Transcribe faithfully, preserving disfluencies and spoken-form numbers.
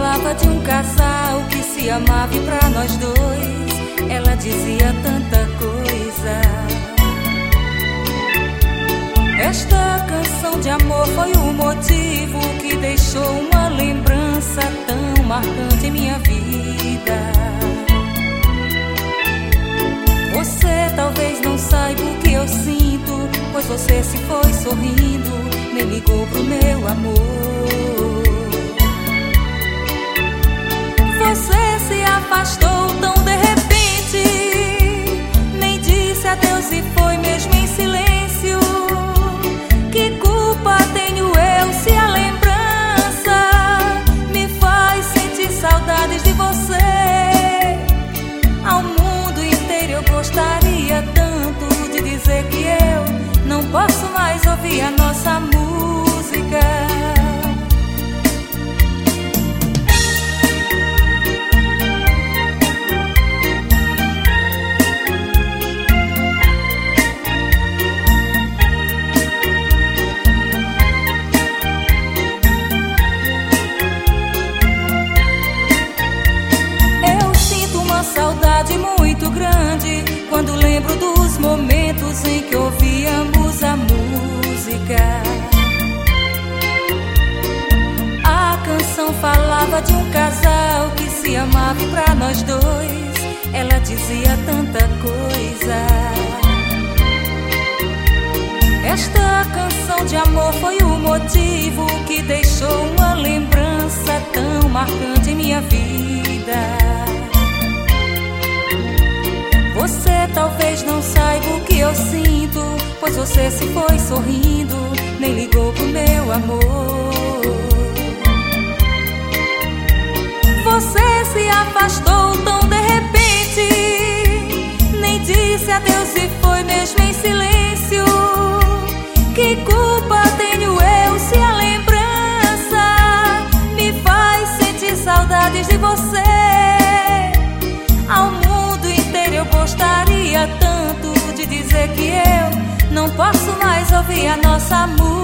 falava de um casal que se amava e pra nós dois ela dizia tanta coisa. Esta canção de amor foi o motivo que deixou uma lembrança tão marcante em minha vida. Você talvez não saiba o que eu sinto, pois você se foi sorrindo, nem ligou pro meu amor. Você se afastou tão de repente, nem disse adeus e foi mesmo em silêncio. Que culpa tenho eu se a lembrança me faz sentir saudades de você? Ao mundo inteiro eu gostaria tanto de dizer que eu não posso mais ouvir a nossa música. Saudade muito grande quando lembro dos momentos em que ouvíamos a música. A canção falava de um casal que se amava e pra nós dois ela dizia tanta coisa. Esta canção de amor foi o motivo que deixou uma lembrança tão marcante em minha vida. Você talvez não saiba o que eu sinto, pois você se foi sorrindo, nem ligou pro meu amor. Você se afastou tão de repente, nem disse adeus e foi mesmo em silêncio. Que culpa tenho eu se a lembrança me faz sentir saudades de você? Ao mundo inteiro eu gostaria tanto de dizer que eu não posso mais ouvir a nossa música.